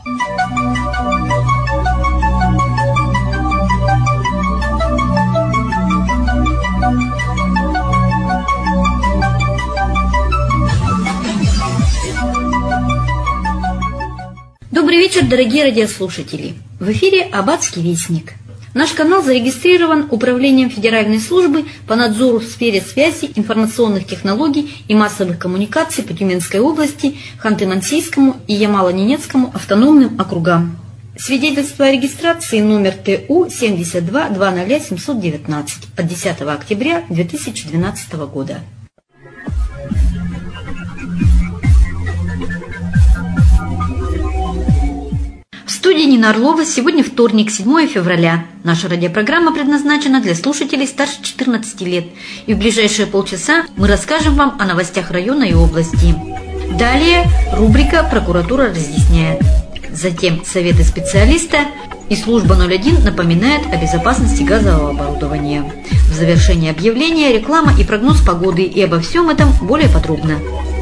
Добрый вечер, дорогие радиослушатели! В эфире «Аббатский вестник». Наш канал зарегистрирован Управлением Федеральной службы по надзору в сфере связи, информационных технологий и массовых коммуникаций по Тюменской области, Ханты-Мансийскому и Ямало-Ненецкому автономным округам. Свидетельство о регистрации номер ТУ 72-20719 от 10 октября 2012 года. В студии Нина Орлова. Сегодня вторник, 7 февраля. Наша радиопрограмма предназначена для слушателей старше 14 лет. И в ближайшие полчаса мы расскажем вам о новостях района и области. Далее рубрика «Прокуратура разъясняет». Затем советы специалиста и служба 01 напоминает о безопасности газового оборудования. В завершении объявления реклама и прогноз погоды. И обо всем этом более подробно.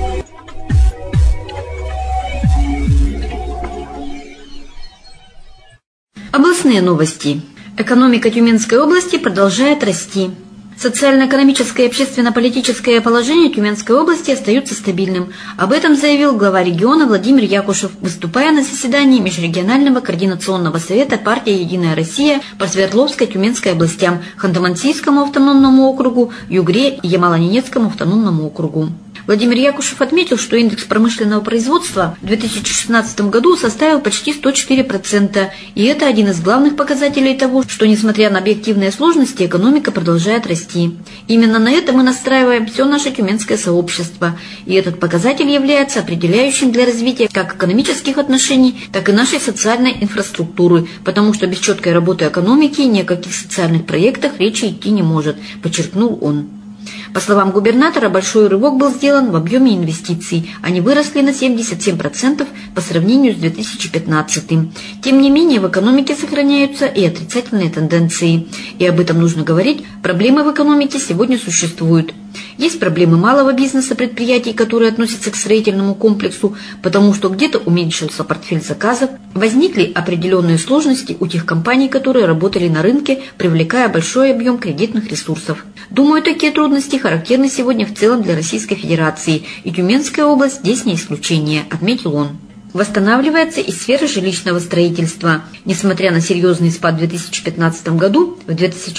Областные новости. Экономика Тюменской области продолжает расти. Социально-экономическое и общественно-политическое положение Тюменской области остается стабильным. Об этом заявил глава региона Владимир Якушев, выступая на заседании Межрегионального координационного совета партии «Единая Россия» по Свердловской, Тюменской областям, Ханты-Мансийскому автономному округу, Югре и Ямало-Ненецкому автономному округу. Владимир Якушев отметил, что индекс промышленного производства в 2016 году составил почти 104%, и это один из главных показателей того, что, несмотря на объективные сложности, экономика продолжает расти. Именно на это мы настраиваем все наше тюменское сообщество, и этот показатель является определяющим для развития как экономических отношений, так и нашей социальной инфраструктуры, потому что без четкой работы экономики ни о каких социальных проектах речи идти не может, подчеркнул он. По словам губернатора, большой рывок был сделан в объеме инвестиций. Они выросли на 77% по сравнению с 2015. Тем не менее, в экономике сохраняются и отрицательные тенденции. И об этом нужно говорить. Проблемы в экономике сегодня существуют. Есть проблемы малого бизнеса, предприятий, которые относятся к строительному комплексу, потому что где-то уменьшился портфель заказов, возникли определенные сложности у тех компаний, которые работали на рынке, привлекая большой объем кредитных ресурсов. Думаю, такие трудности характерны сегодня в целом для Российской Федерации, и Тюменская область здесь не исключение, отметил он. Восстанавливается и сфера жилищного строительства. Несмотря на серьезный спад в 2015 году, в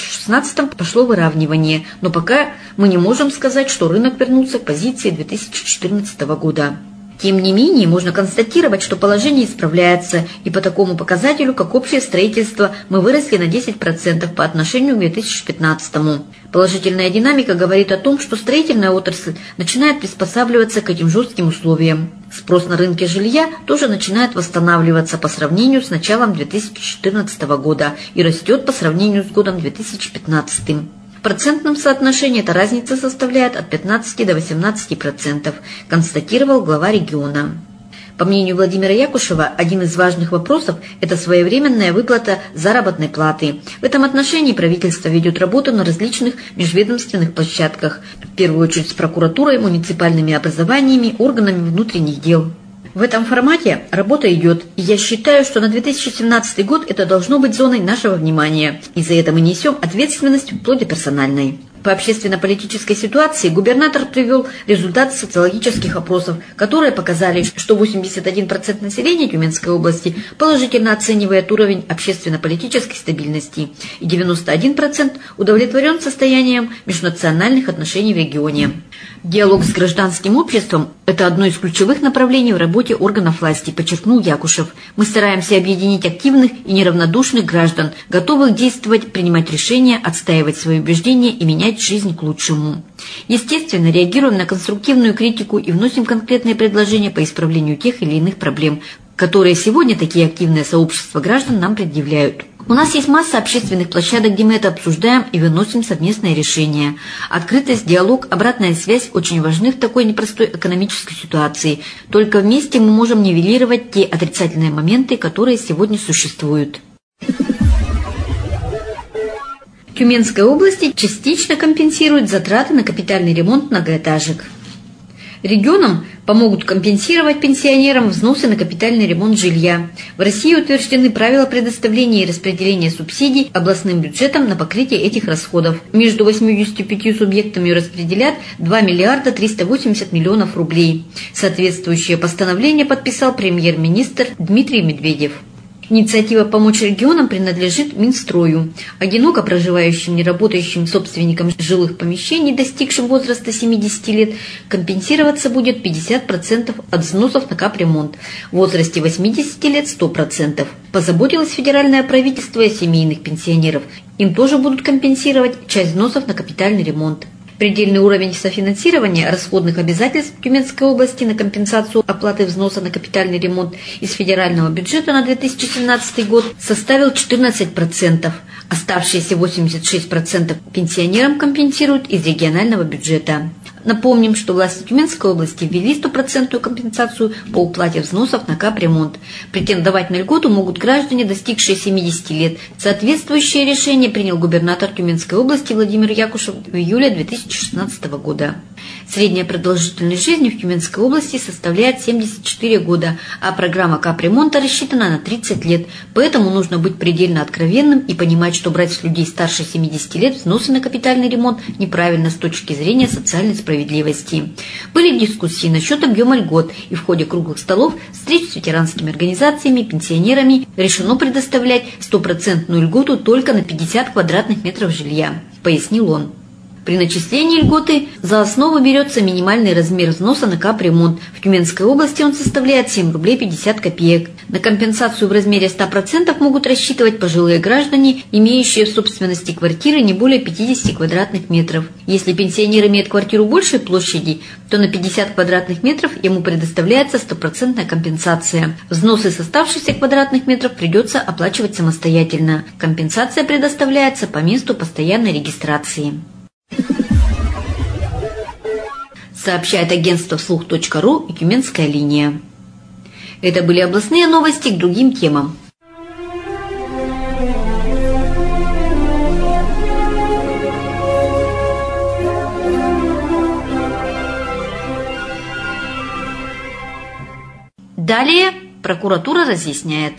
2016 пошло выравнивание, но пока мы не можем сказать, что рынок вернулся к позиции 2014 года. Тем не менее, можно констатировать, что положение исправляется, и по такому показателю, как общее строительство, мы выросли на 10% по отношению к 2015. Положительная динамика говорит о том, что строительная отрасль начинает приспосабливаться к этим жестким условиям. Спрос на рынке жилья тоже начинает восстанавливаться по сравнению с началом 2014 года и растет по сравнению с годом 2015. В процентном соотношении эта разница составляет от 15 до 18%, констатировал глава региона. По мнению Владимира Якушева, один из важных вопросов – это своевременная выплата заработной платы. В этом отношении правительство ведет работу на различных межведомственных площадках, в первую очередь с прокуратурой, муниципальными образованиями, органами внутренних дел. В этом формате работа идет, и я считаю, что на 2017 год это должно быть зоной нашего внимания, и за это мы несем ответственность вплоть до персональной. По общественно-политической ситуации губернатор привел результаты социологических опросов, которые показали, что 81% населения Тюменской области положительно оценивает уровень общественно-политической стабильности, и 91% удовлетворен состоянием межнациональных отношений в регионе. Диалог с гражданским обществом – это одно из ключевых направлений в работе органов власти, подчеркнул Якушев. Мы стараемся объединить активных и неравнодушных граждан, готовых действовать, принимать решения, отстаивать свои убеждения и менять жизнь к лучшему. Естественно, реагируем на конструктивную критику и вносим конкретные предложения по исправлению тех или иных проблем, которые сегодня такие активные сообщества граждан нам предъявляют. У нас есть масса общественных площадок, где мы это обсуждаем и выносим совместные решения. Открытость, диалог, обратная связь очень важны в такой непростой экономической ситуации. Только вместе мы можем нивелировать те отрицательные моменты, которые сегодня существуют. Тюменской области частично компенсируют затраты на капитальный ремонт многоэтажек. Регионам помогут компенсировать пенсионерам взносы на капитальный ремонт жилья. В России утверждены правила предоставления и распределения субсидий областным бюджетам на покрытие этих расходов. Между 85 субъектами распределят 2 миллиарда 380 миллионов рублей. Соответствующее постановление подписал премьер-министр Дмитрий Медведев. Инициатива помочь регионам принадлежит Минстрою. Одиноко проживающим, неработающим собственникам жилых помещений, достигшим возраста 70 лет, компенсироваться будет 50% от взносов на капремонт. В возрасте 80 лет 100%. Позаботилось федеральное правительство о семейных пенсионеров. Им тоже будут компенсировать часть взносов на капитальный ремонт. Предельный уровень софинансирования расходных обязательств Тюменской области на компенсацию оплаты взноса на капитальный ремонт из федерального бюджета на 2017 год составил 14%. Оставшиеся 86% пенсионерам компенсируют из регионального бюджета. Напомним, что власти Тюменской области ввели 100% компенсацию по уплате взносов на капремонт. Претендовать на льготу могут граждане, достигшие 70 лет. Соответствующее решение принял губернатор Тюменской области Владимир Якушев в июле 2016 года. Средняя продолжительность жизни в Тюменской области составляет 74 года, а программа капремонта рассчитана на 30 лет. Поэтому нужно быть предельно откровенным и понимать, что брать с людей старше 70 лет взносы на капитальный ремонт неправильно с точки зрения социальной справедливости. Были дискуссии насчет объема льгот, и в ходе круглых столов, встреч с ветеранскими организациями, пенсионерами решено предоставлять 100% льготу только на 50 квадратных метров жилья, пояснил он. При начислении льготы за основу берется минимальный размер взноса на капремонт. В Тюменской области он составляет 7 рублей 50 копеек. На компенсацию в размере 100% могут рассчитывать пожилые граждане, имеющие в собственности квартиры не более 50 квадратных метров. Если пенсионер имеет квартиру большей площади, то на 50 квадратных метров ему предоставляется 100% компенсация. Взносы с оставшихся квадратных метров придется оплачивать самостоятельно. Компенсация предоставляется по месту постоянной регистрации. Сообщает агентство Вслух.ру и Тюменская линия. Это были областные новости к другим темам. Далее прокуратура разъясняет.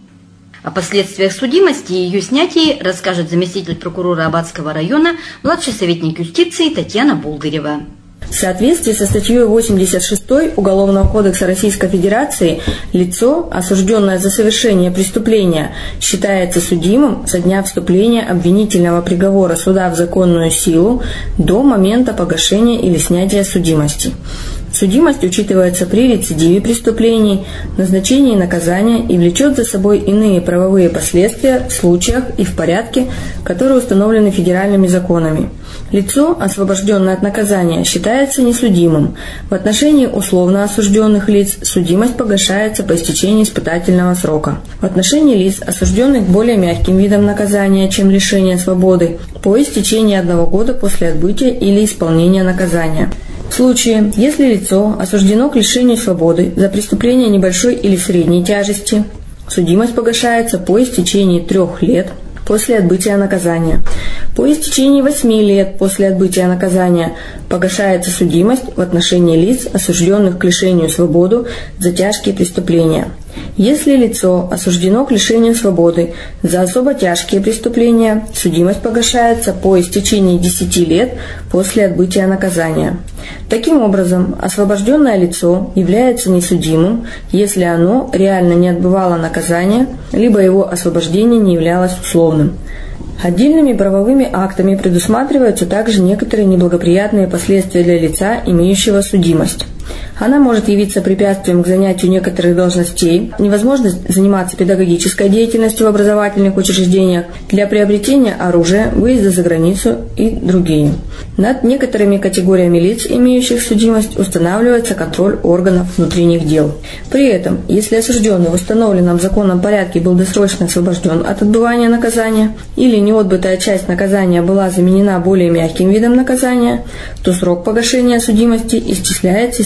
О последствиях судимости и ее снятии расскажет заместитель прокурора Аббатского района, младший советник юстиции Татьяна Болдырева. В соответствии со статьей 86 Уголовного кодекса Российской Федерации лицо, осужденное за совершение преступления, считается судимым со дня вступления обвинительного приговора суда в законную силу до момента погашения или снятия судимости. Судимость учитывается при рецидиве преступлений, назначении наказания и влечет за собой иные правовые последствия в случаях и в порядке, которые установлены федеральными законами. Лицо, освобожденное от наказания, считается несудимым. В отношении условно осужденных лиц судимость погашается по истечении испытательного срока. В отношении лиц, осужденных более мягким видом наказания, чем лишение свободы, по истечении 1 года после отбытия или исполнения наказания. В случае, если лицо осуждено к лишению свободы за преступление небольшой или средней тяжести, судимость погашается по истечении 3 лет после отбытия наказания. По истечении 8 лет после отбытия наказания погашается судимость в отношении лиц, осужденных к лишению свободы за тяжкие преступления. Если лицо осуждено к лишению свободы за особо тяжкие преступления, судимость погашается по истечении 10 лет после отбытия наказания. Таким образом, освобожденное лицо является несудимым, если оно реально не отбывало наказание, либо его освобождение не являлось условным. Отдельными правовыми актами предусматриваются также некоторые неблагоприятные последствия для лица, имеющего судимость. Она может явиться препятствием к занятию некоторых должностей, невозможность заниматься педагогической деятельностью в образовательных учреждениях, для приобретения оружия, выезда за границу и другие. Над некоторыми категориями лиц, имеющих судимость, устанавливается контроль органов внутренних дел. При этом, если осужденный в установленном законом порядке был досрочно освобожден от отбывания наказания или неотбытая часть наказания была заменена более мягким видом наказания, то срок погашения судимости исчисляется исходя из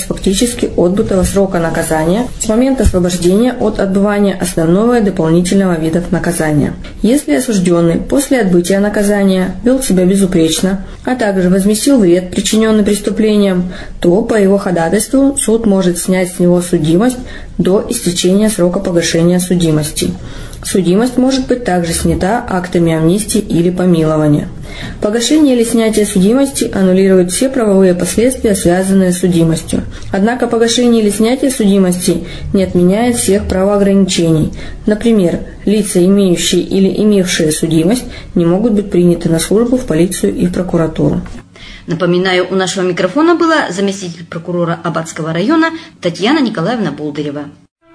конец фактически отбытого срока наказания с момента освобождения от отбывания основного и дополнительного видов наказания. Если осужденный после отбытия наказания вел себя безупречно, а также возместил вред, причиненный преступлением, то по его ходатайству суд может снять с него судимость до истечения срока погашения судимости. Судимость может быть также снята актами амнистии или помилования. Погашение или снятие судимости аннулирует все правовые последствия, связанные с судимостью. Однако погашение или снятие судимости не отменяет всех правоограничений. Например, лица, имеющие или имевшие судимость, не могут быть приняты на службу в полицию и в прокуратуру. Напоминаю, у нашего микрофона была заместитель прокурора Аббатского района Татьяна Николаевна Болдырева.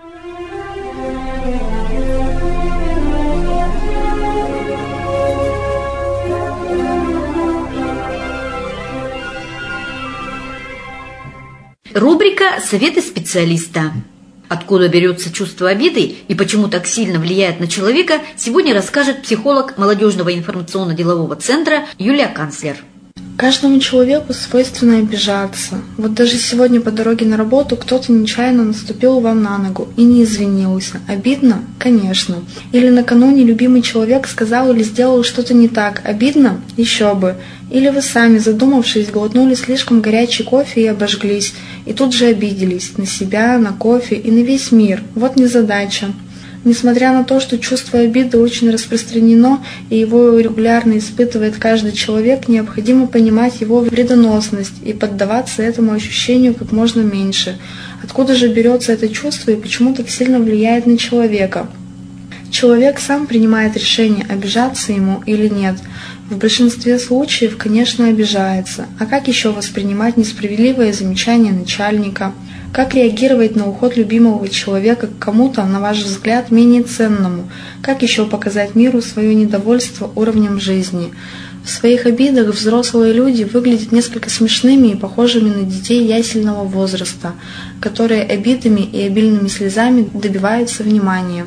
Рубрика «Советы специалиста». Откуда берется чувство обиды и почему так сильно влияет на человека, сегодня расскажет психолог молодежного информационно-делового центра Юлия Канцлер. Каждому человеку свойственно обижаться. Вот даже сегодня по дороге на работу кто-то нечаянно наступил вам на ногу и не извинился. Обидно? Конечно. Или накануне любимый человек сказал или сделал что-то не так. Обидно? Еще бы. Или вы сами, задумавшись, глотнули слишком горячий кофе и обожглись, и тут же обиделись на себя, на кофе и на весь мир. Вот незадача. Несмотря на то, что чувство обиды очень распространено и его регулярно испытывает каждый человек, необходимо понимать его вредоносность и поддаваться этому ощущению как можно меньше. Откуда же берется это чувство и почему так сильно влияет на человека? Человек сам принимает решение, обижаться ему или нет. В большинстве случаев, конечно, обижается. А как еще воспринимать несправедливое замечание начальника? Как реагировать на уход любимого человека к кому-то, на ваш взгляд, менее ценному? Как еще показать миру свое недовольство уровнем жизни? В своих обидах взрослые люди выглядят несколько смешными и похожими на детей ясельного возраста, которые обидами и обильными слезами добиваются внимания.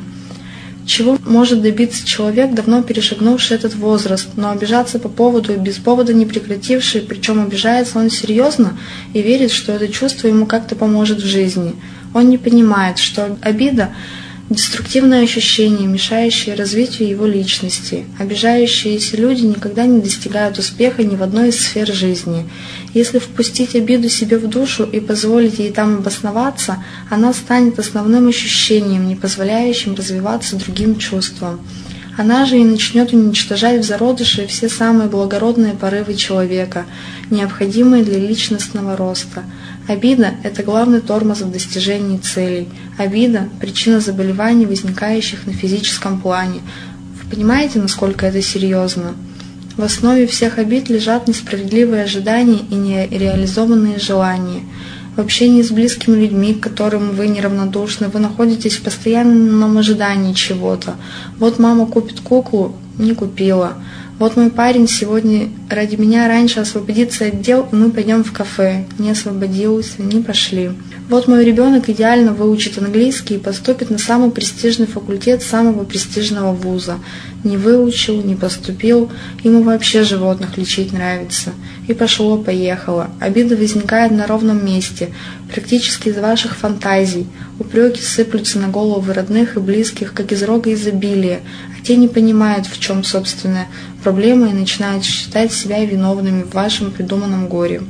Чего может добиться человек, давно перешагнувший этот возраст, но обижаться по поводу и без повода не прекративший, причем обижается он серьезно и верит, что это чувство ему как-то поможет в жизни. Он не понимает, что обида – деструктивное ощущение, мешающее развитию его личности. Обижающиеся люди никогда не достигают успеха ни в одной из сфер жизни. Если впустить обиду себе в душу и позволить ей там обосноваться, она станет основным ощущением, не позволяющим развиваться другим чувствам. Она же и начнет уничтожать в зародыше все самые благородные порывы человека, необходимые для личностного роста. Обида – это главный тормоз в достижении целей. Обида – причина заболеваний, возникающих на физическом плане. Вы понимаете, насколько это серьезно? В основе всех обид лежат несправедливые ожидания и нереализованные желания. В общении с близкими людьми, к которым вы неравнодушны, вы находитесь в постоянном ожидании чего-то. Вот мама купит куклу, не купила. Вот мой парень сегодня ради меня раньше освободится от дел, и мы пойдем в кафе. Не освободился, не пошли. Вот мой ребенок идеально выучит английский и поступит на самый престижный факультет самого престижного вуза. Не выучил, не поступил, ему вообще животных лечить нравится. И пошло-поехало. Обида возникает на ровном месте, практически из ваших фантазий. Упреки сыплются на головы родных и близких, как из рога изобилия, а те не понимают, в чем собственная проблема, и начинают считать себя виновными в вашем придуманном горе.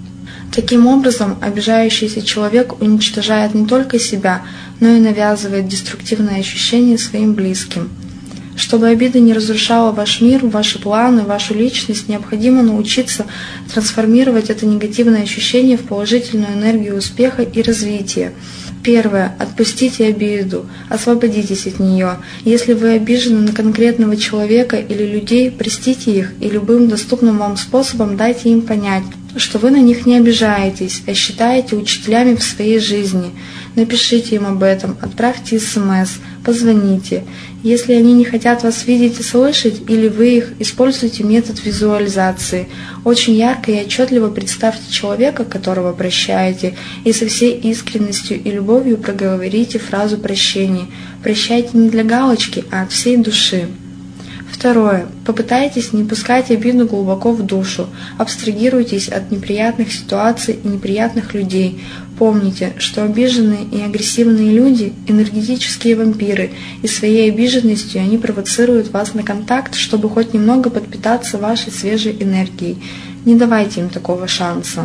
Таким образом, обижающийся человек уничтожает не только себя, но и навязывает деструктивное ощущение своим близким. Чтобы обида не разрушала ваш мир, ваши планы, вашу личность, необходимо научиться трансформировать это негативное ощущение в положительную энергию успеха и развития. Первое. Отпустите обиду, освободитесь от нее. Если вы обижены на конкретного человека или людей, простите их и любым доступным вам способом дайте им понять, что вы на них не обижаетесь, а считаете учителями в своей жизни. Напишите им об этом, отправьте СМС, позвоните. Если они не хотят вас видеть и слышать, или вы их, используйте метод визуализации. Очень ярко и отчетливо представьте человека, которого прощаете, и со всей искренностью и любовью проговорите фразу прощения. Прощайте не для галочки, а от всей души. Второе. Попытайтесь не пускать обиду глубоко в душу. Абстрагируйтесь от неприятных ситуаций и неприятных людей. Помните, что обиженные и агрессивные люди – энергетические вампиры, и своей обиженностью они провоцируют вас на контакт, чтобы хоть немного подпитаться вашей свежей энергией. Не давайте им такого шанса.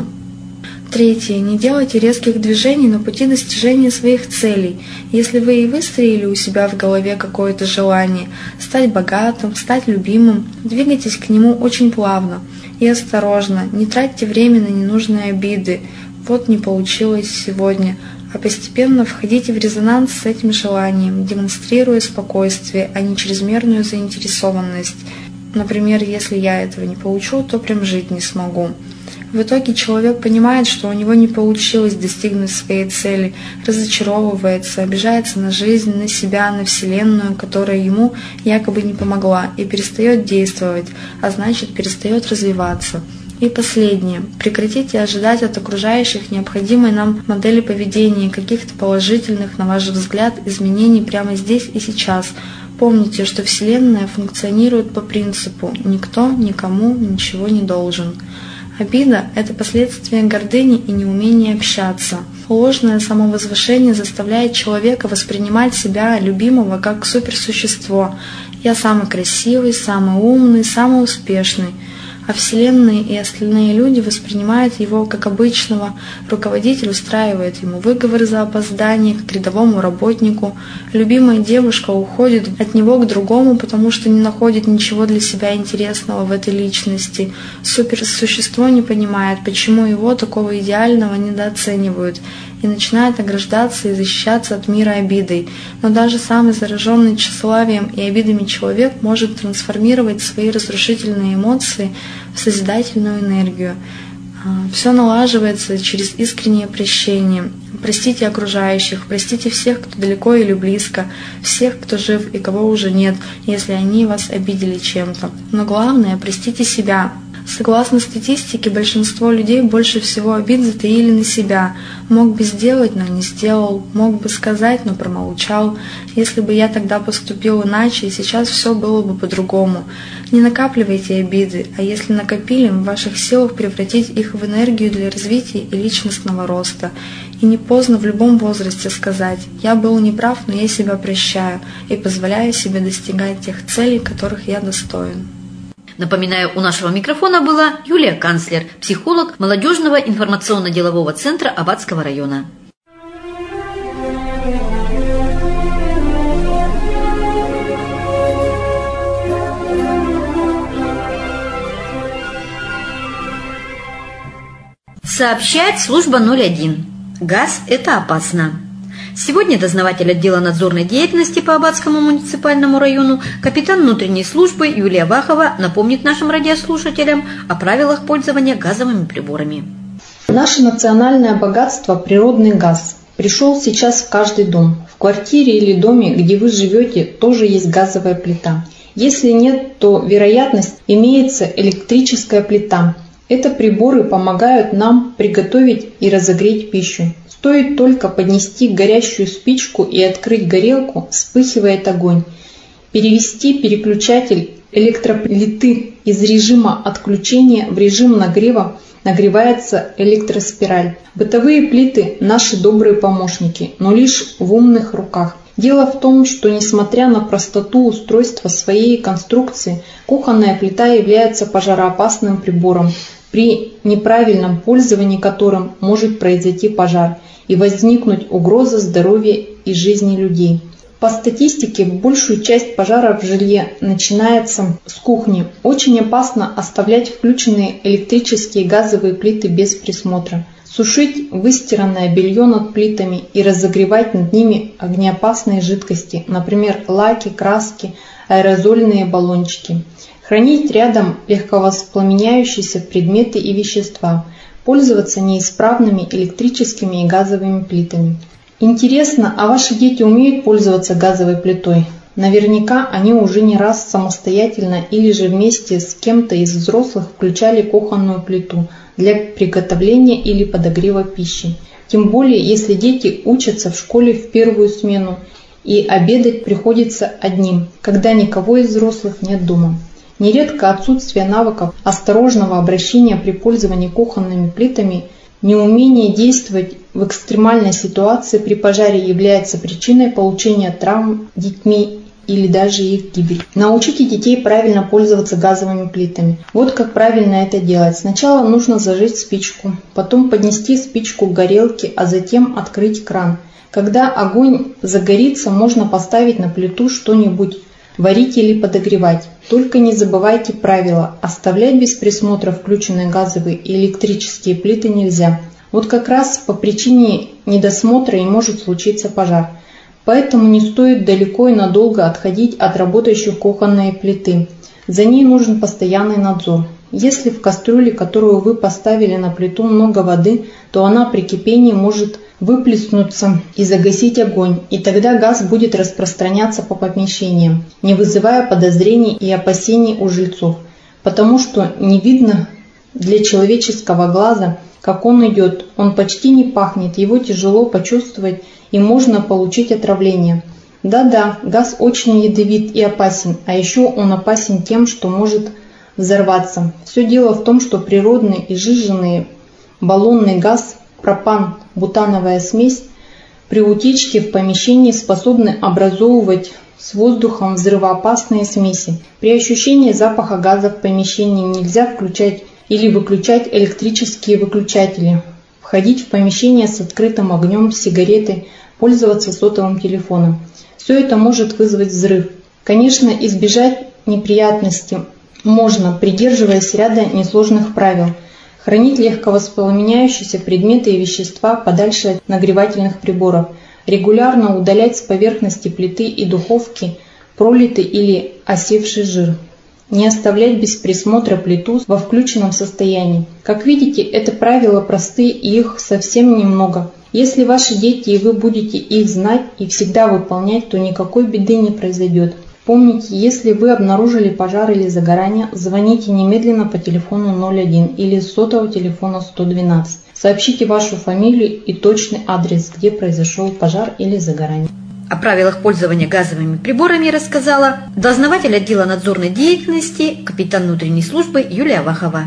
Третье. Не делайте резких движений на пути достижения своих целей. Если вы и выстроили у себя в голове какое-то желание стать богатым, стать любимым, двигайтесь к нему очень плавно и осторожно. Не тратьте время на ненужные обиды. Вот не получилось сегодня. А постепенно входите в резонанс с этим желанием, демонстрируя спокойствие, а не чрезмерную заинтересованность. Например, если я этого не получу, то прям жить не смогу. В итоге человек понимает, что у него не получилось достигнуть своей цели, разочаровывается, обижается на жизнь, на себя, на Вселенную, которая ему якобы не помогла, и перестает действовать, а значит перестает развиваться. И последнее. Прекратите ожидать от окружающих необходимой нам модели поведения, каких-то положительных, на ваш взгляд, изменений прямо здесь и сейчас. Помните, что Вселенная функционирует по принципу «никто никому ничего не должен». Обида – это последствие гордыни и неумения общаться. Ложное самовозвышение заставляет человека воспринимать себя, любимого, как суперсущество. «Я самый красивый, самый умный, самый успешный». А Вселенная и остальные люди воспринимают его как обычного. Руководитель устраивает ему выговоры за опоздание, как рядовому работнику. Любимая девушка уходит от него к другому, потому что не находит ничего для себя интересного в этой личности. Суперсущество не понимает, почему его, такого идеального, недооценивают, и начинает ограждаться и защищаться от мира обидой. Но даже самый зараженный тщеславием и обидами человек может трансформировать свои разрушительные эмоции в созидательную энергию. Все налаживается через искреннее прощение. Простите окружающих, простите всех, кто далеко или близко, всех, кто жив и кого уже нет, если они вас обидели чем-то. Но главное, простите себя. Согласно статистике, большинство людей больше всего обид затаили на себя. Мог бы сделать, но не сделал. Мог бы сказать, но промолчал. Если бы я тогда поступил иначе, сейчас все было бы по-другому. Не накапливайте обиды, а если накопили, в ваших силах превратить их в энергию для развития и личностного роста. И не поздно в любом возрасте сказать: «Я был неправ, но я себя прощаю и позволяю себе достигать тех целей, которых я достоин». Напоминаю, у нашего микрофона была Юлия Канцлер, психолог молодежного информационно-делового центра Аббатского района. Сообщает служба 01. Газ – это опасно. Сегодня дознаватель отдела надзорной деятельности по Аббатскому муниципальному району, капитан внутренней службы Юлия Бахова напомнит нашим радиослушателям о правилах пользования газовыми приборами. Наше национальное богатство – природный газ. Пришел сейчас в каждый дом. В квартире или доме, где вы живете, тоже есть газовая плита. Если нет, то вероятность имеется электрическая плита. Это приборы помогают нам приготовить и разогреть пищу. Стоит только поднести горящую спичку и открыть горелку, вспыхивает огонь. Перевести переключатель электроплиты из режима отключения в режим нагрева, нагревается электроспираль. Бытовые плиты – наши добрые помощники, но лишь в умных руках. Дело в том, что несмотря на простоту устройства своей конструкции, кухонная плита является пожароопасным прибором, при неправильном пользовании которым может произойти пожар и возникнуть угроза здоровья и жизни людей. По статистике, большую часть пожаров в жилье начинается с кухни. Очень опасно оставлять включенные электрические и газовые плиты без присмотра. Сушить выстиранное белье над плитами и разогревать над ними огнеопасные жидкости, например, лаки, краски, аэрозольные баллончики. Хранить рядом легковоспламеняющиеся предметы и вещества. Пользоваться неисправными электрическими и газовыми плитами. Интересно, а ваши дети умеют пользоваться газовой плитой? Наверняка они уже не раз самостоятельно или же вместе с кем-то из взрослых включали кухонную плиту для приготовления или подогрева пищи. Тем более, если дети учатся в школе в первую смену и обедать приходится одним, когда никого из взрослых нет дома. Нередко отсутствие навыков осторожного обращения при пользовании кухонными плитами, неумение действовать в экстремальной ситуации при пожаре является причиной получения травм детьми или даже их гибель. Научите детей правильно пользоваться газовыми плитами. Вот как правильно это делать. Сначала нужно зажечь спичку, потом поднести спичку к горелке, а затем открыть кран. Когда огонь загорится, можно поставить на плиту что-нибудь, варить или подогревать. Только не забывайте правила. Оставлять без присмотра включенные газовые и электрические плиты нельзя. Вот как раз по причине недосмотра и может случиться пожар. Поэтому не стоит далеко и надолго отходить от работающей кухонной плиты. За ней нужен постоянный надзор. Если в кастрюле, которую вы поставили на плиту, много воды, то она при кипении может выплеснуться и загасить огонь, и тогда газ будет распространяться по помещениям, не вызывая подозрений и опасений у жильцов, потому что не видно для человеческого глаза, как он идет, он почти не пахнет, его тяжело почувствовать и можно получить отравление. Да-да, газ очень ядовит и опасен, а еще он опасен тем, что может взорваться. Все дело в том, что природный и сжиженный баллонный газ, пропан, бутановая смесь при утечке в помещении способны образовывать с воздухом взрывоопасные смеси. При ощущении запаха газа в помещении нельзя включать или выключать электрические выключатели, входить в помещение с открытым огнем, сигареты, пользоваться сотовым телефоном. Все это может вызвать взрыв. Конечно, избежать неприятностей можно, придерживаясь ряда несложных правил. Хранить легковоспламеняющиеся предметы и вещества подальше от нагревательных приборов. Регулярно удалять с поверхности плиты и духовки пролитый или осевший жир. Не оставлять без присмотра плиту во включенном состоянии. Как видите, это правила простые и их совсем немного. Если ваши дети и вы будете их знать и всегда выполнять, то никакой беды не произойдет. Помните, если вы обнаружили пожар или загорание, звоните немедленно по телефону 01 или с сотового телефона 112. Сообщите вашу фамилию и точный адрес, где произошел пожар или загорание. О правилах пользования газовыми приборами рассказала дознаватель отдела надзорной деятельности, капитан внутренней службы Юлия Вахова.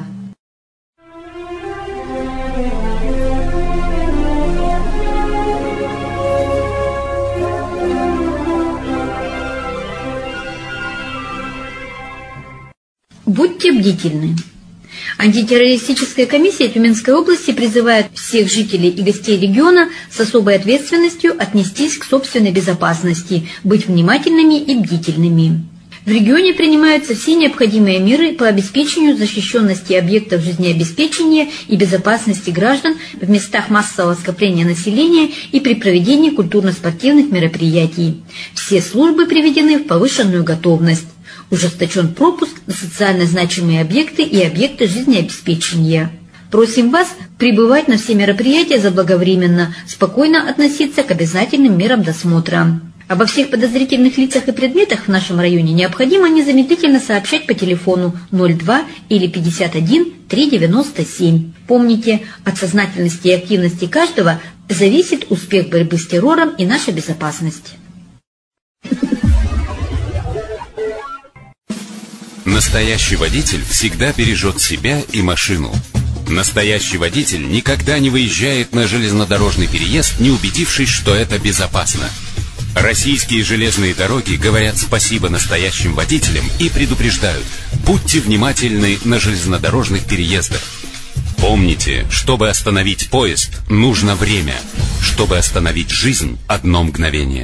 Будьте бдительны. Антитеррористическая комиссия Тюменской области призывает всех жителей и гостей региона с особой ответственностью отнестись к собственной безопасности, быть внимательными и бдительными. В регионе принимаются все необходимые меры по обеспечению защищенности объектов жизнеобеспечения и безопасности граждан в местах массового скопления населения и при проведении культурно-спортивных мероприятий. Все службы приведены в повышенную готовность. Ужесточен пропуск на социально значимые объекты и объекты жизнеобеспечения. Просим вас прибывать на все мероприятия заблаговременно, спокойно относиться к обязательным мерам досмотра. Обо всех подозрительных лицах и предметах в нашем районе необходимо незамедлительно сообщать по телефону 02 или 51 397. Помните, от сознательности и активности каждого зависит успех борьбы с террором и наша безопасность. Настоящий водитель всегда бережет себя и машину. Настоящий водитель никогда не выезжает на железнодорожный переезд, не убедившись, что это безопасно. Российские железные дороги говорят спасибо настоящим водителям и предупреждают: будьте внимательны на железнодорожных переездах. Помните, чтобы остановить поезд, нужно время. Чтобы остановить жизнь, одно мгновение.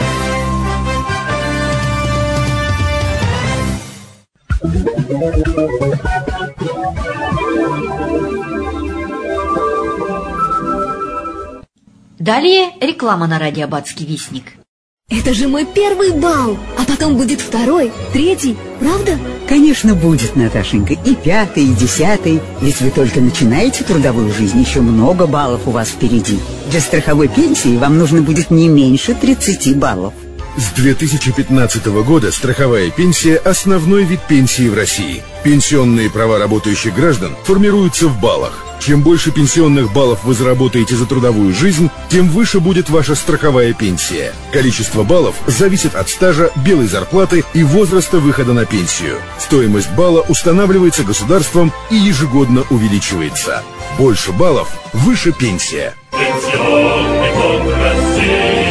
Далее реклама на радио «Аббатский вестник». Это же мой первый бал, а потом будет второй, третий, правда? Конечно, будет, Наташенька, и 5-й, и 10-й, ведь вы только начинаете трудовую жизнь, еще много баллов у вас впереди. Для страховой пенсии вам нужно будет не меньше 30 баллов. С 2015 года страховая пенсия – основной вид пенсии в России. Пенсионные права работающих граждан формируются в баллах. Чем больше пенсионных баллов вы заработаете за трудовую жизнь, тем выше будет ваша страховая пенсия. Количество баллов зависит от стажа, белой зарплаты и возраста выхода на пенсию. Стоимость балла устанавливается государством и ежегодно увеличивается. Больше баллов – выше пенсия. Пенсионный фонд России.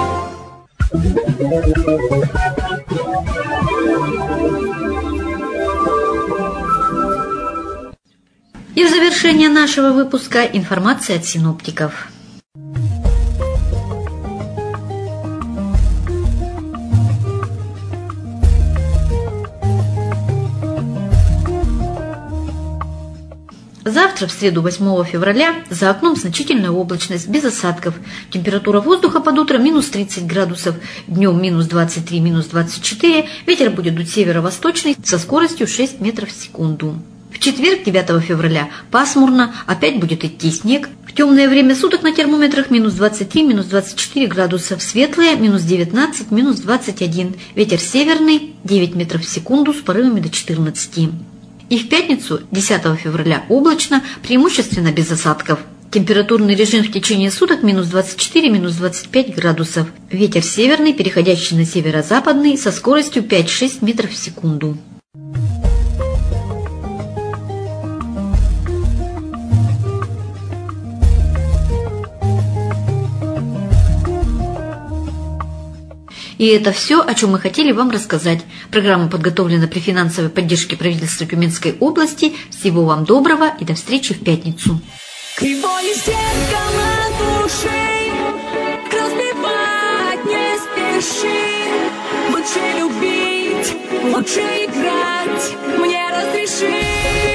И в завершение нашего выпуска информация от синоптиков. Завтра, в среду 8 февраля, за окном значительная облачность, без осадков. Температура воздуха под утро минус 30 градусов, днем минус 23, минус 24. Ветер будет дуть северо-восточный со скоростью 6 метров в секунду. В четверг, 9 февраля, пасмурно, опять будет идти снег. В темное время суток на термометрах минус 23, минус 24 градуса. В светлое минус 19, минус 21. Ветер северный 9 метров в секунду с порывами до 14. И в пятницу, 10 февраля, облачно, преимущественно без осадков. Температурный режим в течение суток минус 24, минус 25 градусов. Ветер северный, переходящий на северо-западный, со скоростью 5-6 метров в секунду. И это все, о чем мы хотели вам рассказать. Программа подготовлена при финансовой поддержке правительства Тюменской области. Всего вам доброго и до встречи в пятницу. Кривое зеркало души, разбивать не спеши. Лучше любить, лучше играть, мне разреши.